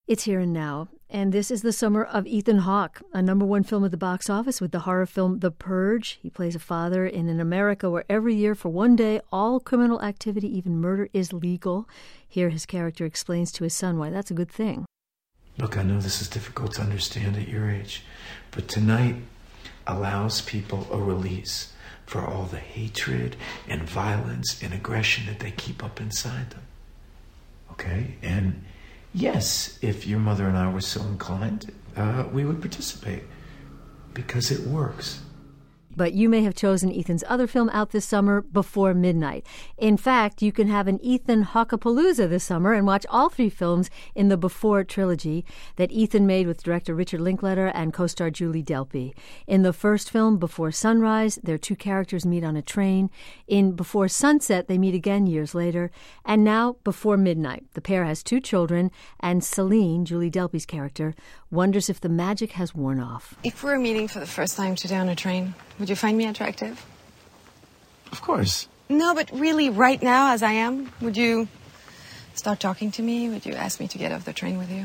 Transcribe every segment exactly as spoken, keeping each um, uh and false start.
It's here and now, and this is the summer of Ethan Hawke, a number one film at the box office with the horror film The Purge. He plays a father in an America where every year for one day, all criminal activity, even murder, is legal. Here his character explains to his son why that's a good thing. Look, I know this is difficult to understand at your age, but tonight allows people a release for all the hatred and violence and aggression that they keep up inside them. Okay? And yes, if your mother and I were so inclined, uh, we would participate because it works. But you may have chosen Ethan's other film out this summer, Before Midnight. In fact, you can have an Ethan Hawkapalooza this summer and watch all three films in the Before trilogy that Ethan made with director Richard Linklater and co-star Julie Delpy. In the first film, Before Sunrise, their two characters meet on a train. In Before Sunset, they meet again years later. And now, Before Midnight, the pair has two children, and Celine, Julie Delpy's character, wonders if the magic has worn off. If we were meeting for the first time today on a train, would you find me attractive? Of course. No, but really, right now, as I am, would you start talking to me? Would you ask me to get off the train with you?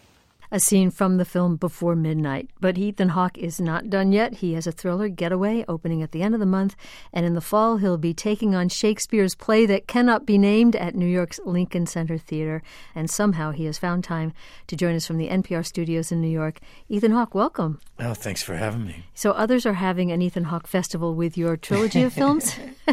A scene from the film Before Midnight. But Ethan Hawke is not done yet. He has a thriller, Getaway, opening at the end of the month. And in the fall, he'll be taking on Shakespeare's play that cannot be named at New York's Lincoln Center Theater. And somehow he has found time to join us from the N P R studios in New York. Ethan Hawke, welcome. Oh, thanks for having me. So others are having an Ethan Hawke festival with your trilogy of films.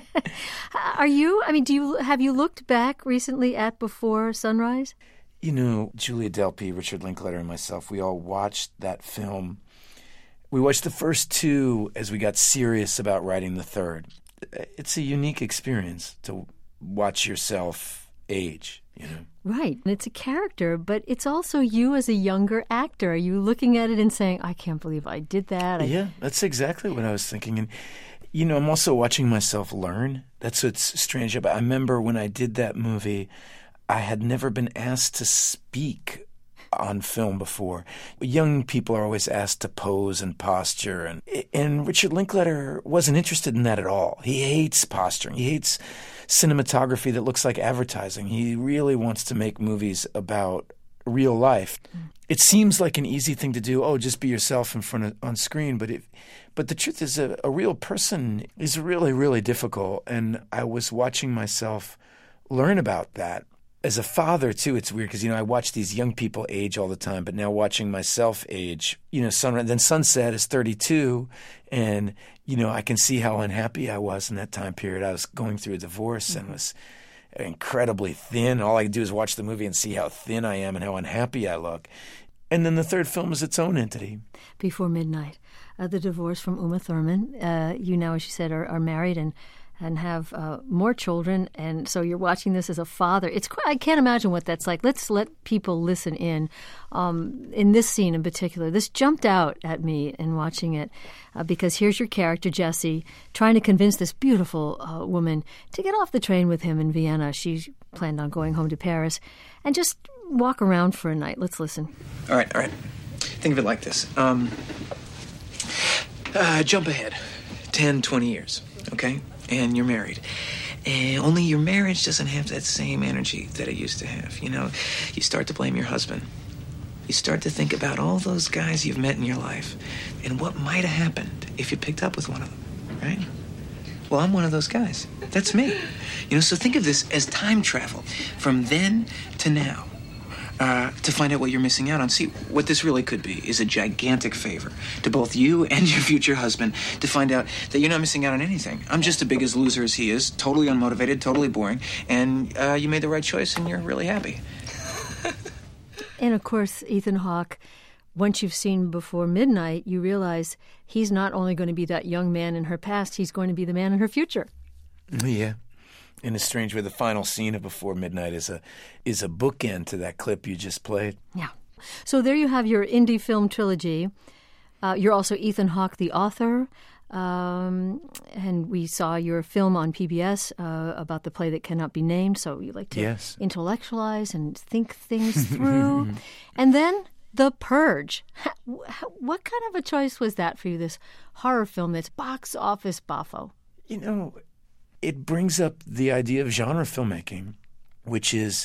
Are you, I mean, do you have you looked back recently at Before Sunrise? You know, Julia Delpy, Richard Linklater, and myself, we all watched that film. We watched the first two as we got serious about writing the third. It's a unique experience to watch yourself age, you know. Right. And it's a character, but it's also you as a younger actor. Are you looking at it and saying, I can't believe I did that? I... Yeah, that's exactly what I was thinking. And, you know, I'm also watching myself learn. That's what's strange about it. I remember when I did that movie, I had never been asked to speak on film before. Young people are always asked to pose and posture, and and Richard Linklater wasn't interested in that at all. He hates posturing. He hates cinematography that looks like advertising. He really wants to make movies about real life. Mm. It seems like an easy thing to do. Oh, just be yourself in front of on screen, but it, but the truth is, a, a real person is really, really difficult. And I was watching myself learn about that. As a father, too, it's weird because, you know, I watch these young people age all the time, but now watching myself age, you know, sunrise, then Sunset is thirty-two, and, you know, I can see how unhappy I was in that time period. I was going through a divorce mm-hmm. and was incredibly thin. All I could do is watch the movie and see how thin I am and how unhappy I look. And then the third film is its own entity. Before Midnight, uh, the divorce from Uma Thurman. Uh, you now, as you said, are, are married and and have uh, more children, and so you're watching this as a father. It's quite, I can't imagine what that's like. Let's let people listen in. Um, in this scene in particular, this jumped out at me in watching it uh, because here's your character, Jessie, trying to convince this beautiful uh, woman to get off the train with him in Vienna. She planned on going home to Paris and just walk around for a night. Let's listen. All right, all right. Think of it like this. Um, uh, jump ahead ten, twenty years, okay? And you're married. And only your marriage doesn't have that same energy that it used to have. You know, you start to blame your husband. You start to think about all those guys you've met in your life and what might have happened if you picked up with one of them, right? Well, I'm one of those guys. That's me. You know, so think of this as time travel from then to now. Uh, to find out what you're missing out on. See, what this really could be is a gigantic favor to both you and your future husband to find out that you're not missing out on anything. I'm just as big as loser as he is, totally unmotivated, totally boring, and uh, you made the right choice and you're really happy. And of course, Ethan Hawke, once you've seen Before Midnight, you realize he's not only going to be that young man in her past, he's going to be the man in her future. Yeah. In a strange way, the final scene of Before Midnight is a is a bookend to that clip you just played. Yeah. So there you have your indie film trilogy. Uh, you're also Ethan Hawke, the author. Um, and we saw your film on P B S uh, about the play that cannot be named. So you like to yes. intellectualize and think things through. And then The Purge. What kind of a choice was that for you, this horror film that's box office boffo? You know, it brings up the idea of genre filmmaking, which is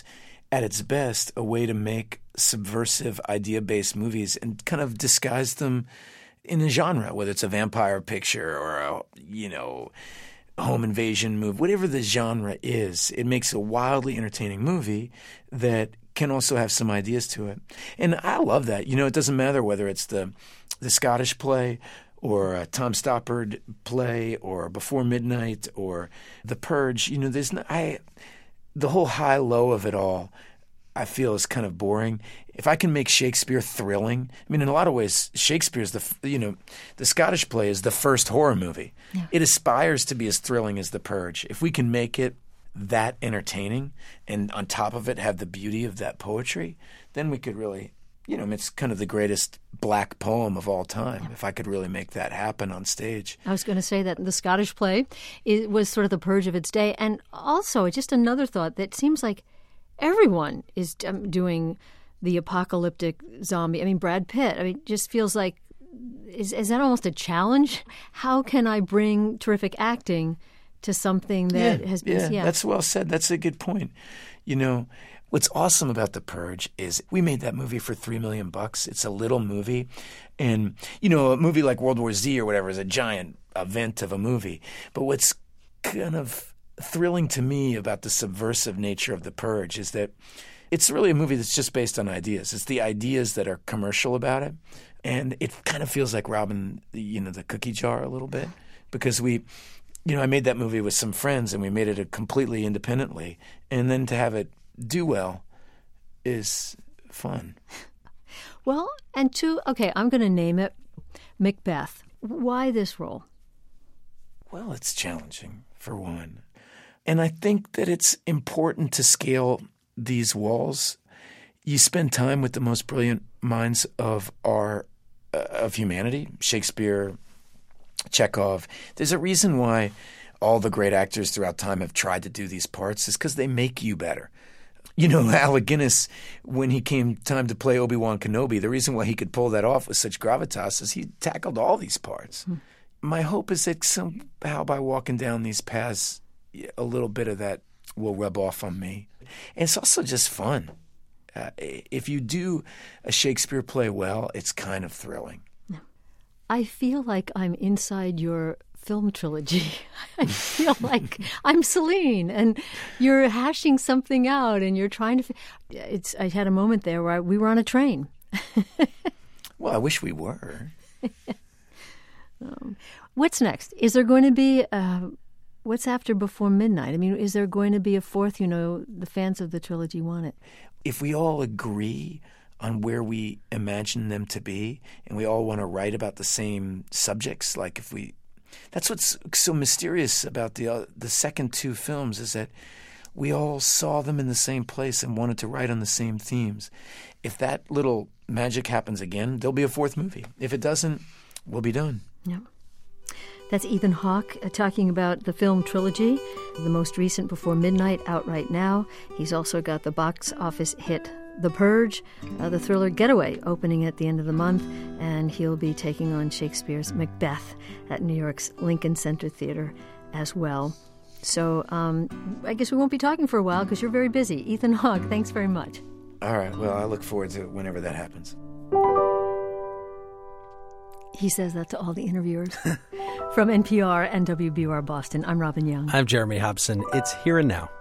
at its best, a way to make subversive, idea-based movies and kind of disguise them in a genre, whether it's a vampire picture or a, you know, home invasion movie, whatever the genre is. It makes a wildly entertaining movie that can also have some ideas to it. And I love that. You know, it doesn't matter whether it's the the Scottish play or a Tom Stoppard play or Before Midnight or The Purge. You know, there's no, I the whole high-low of it all, I feel, is kind of boring. If I can make Shakespeare thrilling, I mean, in a lot of ways, Shakespeare's the, you know, the Scottish play is the first horror movie. Yeah. It aspires to be as thrilling as The Purge. If we can make it that entertaining and on top of it have the beauty of that poetry, then we could really, you know, it's kind of the greatest black poem of all time. Yeah. If I could really make that happen on stage. I was going to say that the Scottish play it was sort of the Purge of its day. And also, just another thought that seems like everyone is doing the apocalyptic zombie. I mean, Brad Pitt. I mean, it just feels like, is is that almost a challenge? How can I bring terrific acting to something that yeah, has been... Yeah, yeah, that's well said. That's a good point. You know, what's awesome about The Purge is we made that movie for three million bucks. It's a little movie. And, you know, a movie like World War Z or whatever is a giant event of a movie. But what's kind of thrilling to me about the subversive nature of The Purge is that it's really a movie that's just based on ideas. It's the ideas that are commercial about it. And it kind of feels like robbing, you know, the cookie jar a little bit because we, you know, I made that movie with some friends and we made it completely independently. And then to have it do well is fun. Well, and two, okay, I'm going to name it Macbeth. Why this role? Well, it's challenging, for one. And I think that it's important to scale these walls. You spend time with the most brilliant minds of our uh, of humanity, Shakespeare, Chekhov. There's a reason why all the great actors throughout time have tried to do these parts is because they make you better. You know, Alec Guinness, when he came time to play Obi-Wan Kenobi, the reason why he could pull that off with such gravitas is he tackled all these parts. Hmm. My hope is that somehow by walking down these paths, a little bit of that will rub off on me. And it's also just fun. Uh, if you do a Shakespeare play well, it's kind of thrilling. I feel like I'm inside your film trilogy. I feel like I'm Celine, and you're hashing something out, and you're trying to. It's. I had a moment there where I, we were on a train. Well, I wish we were. um, what's next? Is there going to be? Uh, what's after Before Midnight? I mean, is there going to be a fourth? You know, the fans of the trilogy want it. If we all agree on where we imagine them to be, and we all want to write about the same subjects, like if we, that's what's so mysterious about the uh, the second two films is that we all saw them in the same place and wanted to write on the same themes. If that little magic happens again, there'll be a fourth movie. If it doesn't, we'll be done. Yeah. That's Ethan Hawke uh, talking about the film trilogy, the most recent Before Midnight, out right now. He's also got the box office hit The Purge, uh, the thriller Getaway, opening at the end of the month, and he'll be taking on Shakespeare's Macbeth at New York's Lincoln Center Theater as well. So um, I guess we won't be talking for a while because you're very busy. Ethan Hawke, thanks very much. All right. Well, I look forward to whenever that happens. He says that to all the interviewers. From N P R and W B U R Boston, I'm Robin Young. I'm Jeremy Hobson. It's Here and Now.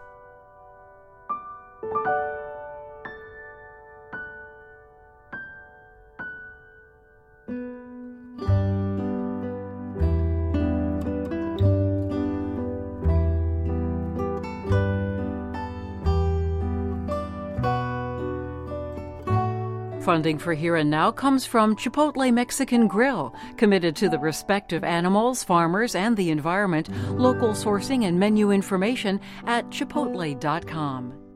Funding for Here and Now comes from Chipotle Mexican Grill, committed to the respect of animals, farmers, and the environment. Local sourcing and menu information at chipotle dot com.